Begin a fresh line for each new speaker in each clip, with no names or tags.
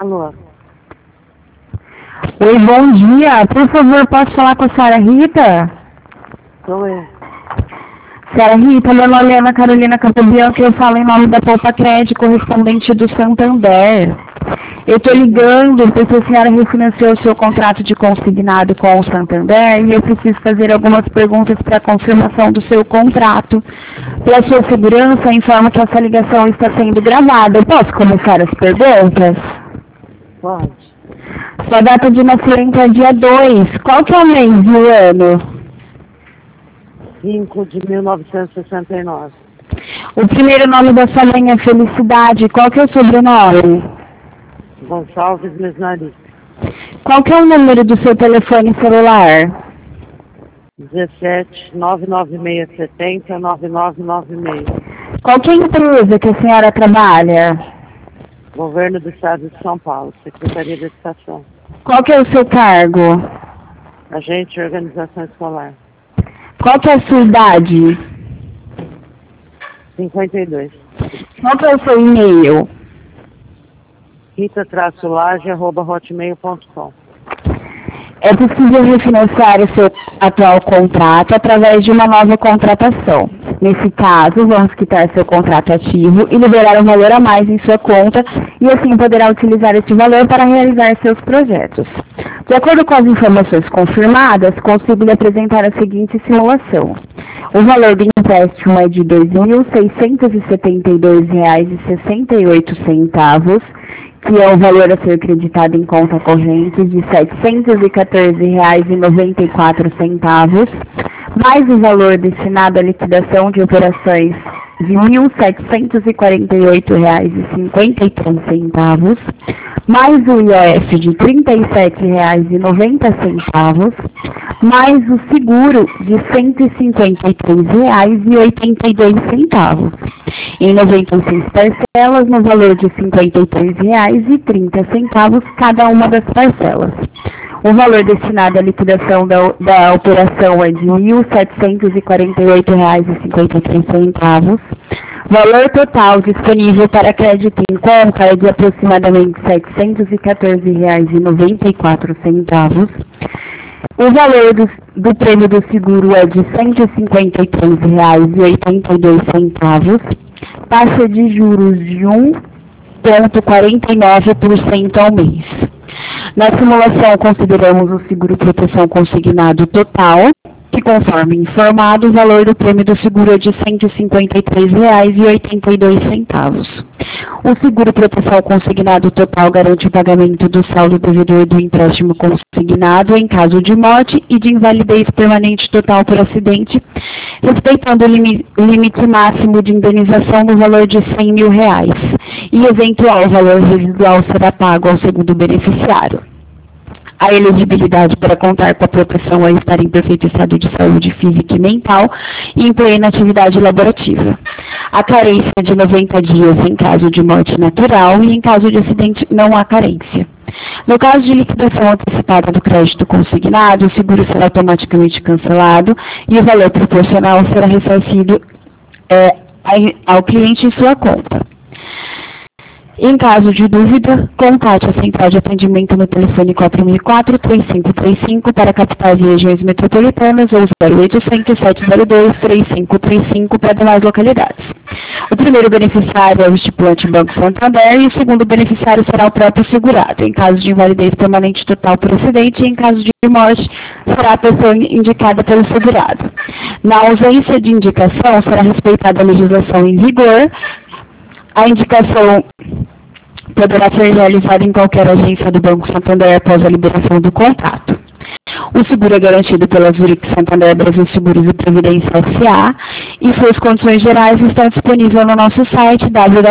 Alô?
Oi, bom dia. Por favor, posso falar com a senhora Rita?
Sou eu.
Senhora Rita, meu nome é Ana Carolina Capobianco e eu falo em nome da Poupa Crédito, correspondente do Santander. Eu estou ligando porque a senhora refinanciou o seu contrato de consignado com o Santander e eu preciso fazer algumas perguntas para a confirmação do seu contrato. Pela sua segurança, informo que essa ligação está sendo gravada. Eu posso começar as perguntas?
Pode.
Sua data de nascimento é dia 2. Qual que é o mês e o ano?
5 de 1969.
O primeiro nome da sua mãe é Felicidade. Qual que é o sobrenome?
Gonçalves Mesnari.
Qual que é o número do seu telefone celular?
17 99670 9996.
Qual que é a empresa que a senhora trabalha?
Governo do Estado de São Paulo, Secretaria de Educação.
Qual que é o seu cargo?
Agente de Organização Escolar.
Qual que é a sua idade?
52.
Qual que é o seu e-mail?
rita-laje@hotmail.com.
É possível refinanciar o seu atual contrato através de uma nova contratação. Nesse caso, vamos quitar seu contrato ativo e liberar um valor a mais em sua conta e assim poderá utilizar esse valor para realizar seus projetos. De acordo com as informações confirmadas, consigo lhe apresentar a seguinte simulação. O valor do empréstimo é de R$ 2.672,68, que é o valor a ser creditado em conta corrente de R$ 714,94, mais o valor destinado à liquidação de operações de R$ 1.748,53, mais o IOF de R$ 37,90, mais o seguro de R$ 153,82, em 96 parcelas no valor de R$ 53,30 cada uma das parcelas. O valor destinado à liquidação da operação é de R$ 1.748,53. Valor total disponível para crédito em conta é de aproximadamente R$ 714,94. O valor do prêmio do seguro é de R$ 153,82. Taxa de juros de 1,49% ao mês. Na simulação, consideramos o seguro proteção consignado total, que conforme informado, o valor do prêmio do seguro é de R$ 153,82. O seguro proteção consignado total garante o pagamento do saldo devedor do empréstimo consignado em caso de morte e de invalidez permanente total por acidente, respeitando o limite máximo de indenização no valor de R$ 100 mil, e eventual valor residual será pago ao segundo beneficiário. A elegibilidade para contar com a proteção é estar em perfeito estado de saúde física e mental e em plena atividade laborativa. A carência de 90 dias em caso de morte natural e em caso de acidente não há carência. No caso de liquidação antecipada do crédito consignado, o seguro será automaticamente cancelado e o valor proporcional será ressarcido ao cliente em sua conta. Em caso de dúvida, contate a central de atendimento no telefone 4004-3535 para capitais e regiões metropolitanas ou 0800-702-3535 para demais localidades. O primeiro beneficiário é o estipulante Banco Santander e o segundo beneficiário será o próprio segurado. Em caso de invalidez permanente total por acidente e em caso de morte, será a pessoa indicada pelo segurado. Na ausência de indicação, será respeitada a legislação em vigor. A indicação poderá ser realizada em qualquer agência do Banco Santander após a liberação do contrato. O seguro é garantido pela Zurich Santander Brasil Seguros e Previdência S.A. e suas condições gerais estão disponíveis no nosso site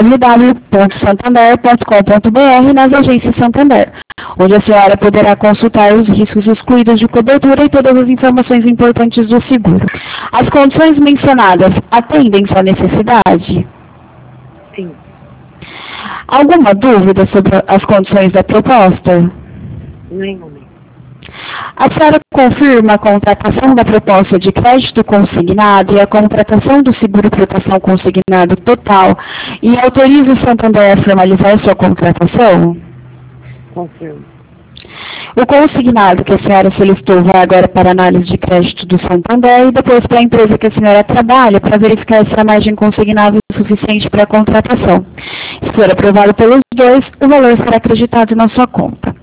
www.santander.com.br nas agências Santander, onde a senhora poderá consultar os riscos excluídos de cobertura e todas as informações importantes do seguro. As condições mencionadas atendem sua necessidade?
Sim.
Alguma dúvida sobre as condições da proposta?
Nenhuma.
A senhora confirma a contratação da proposta de crédito consignado e a contratação do seguro proteção consignado total e autoriza o Santander a formalizar sua contratação?
Confirmo.
O consignado que a senhora solicitou vai agora para análise de crédito do Santander e depois para a empresa que a senhora trabalha para verificar se a margem consignada é suficiente para a contratação. Se for aprovado pelos dois, o valor será acreditado na sua conta.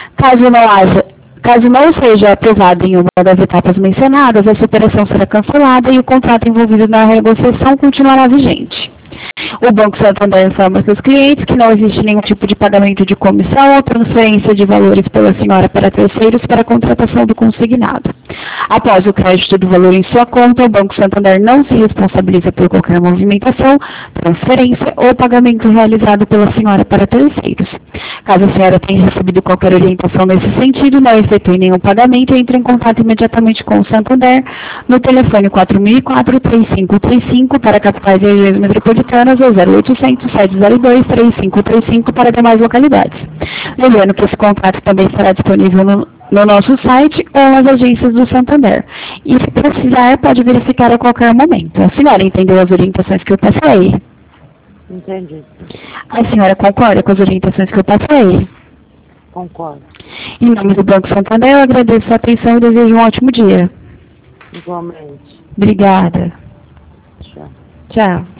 Caso não seja aprovado em uma das etapas mencionadas, essa operação será cancelada e o contrato envolvido na negociação continuará vigente. O Banco Santander informa seus clientes que não existe nenhum tipo de pagamento de comissão ou transferência de valores pela senhora para terceiros para a contratação do consignado. Após o crédito do valor em sua conta, o Banco Santander não se responsabiliza por qualquer movimentação, transferência ou pagamento realizado pela senhora para terceiros. Caso a senhora tenha recebido qualquer orientação nesse sentido, não efetue nenhum pagamento e entre em contato imediatamente com o Santander no telefone 4004-3535 para capitais e regiões metropolitanas ou 0800-702-3535 para demais localidades. Lembrando que esse contrato também estará disponível no nosso site ou nas agências do Santander. E se precisar, pode verificar a qualquer momento. A senhora entendeu as orientações que eu passei?
Entendi.
A senhora concorda com as orientações que eu passei?
Concordo.
Em nome do Banco Santander, eu agradeço a atenção e desejo um ótimo dia.
Igualmente.
Obrigada.
Tchau.
Tchau.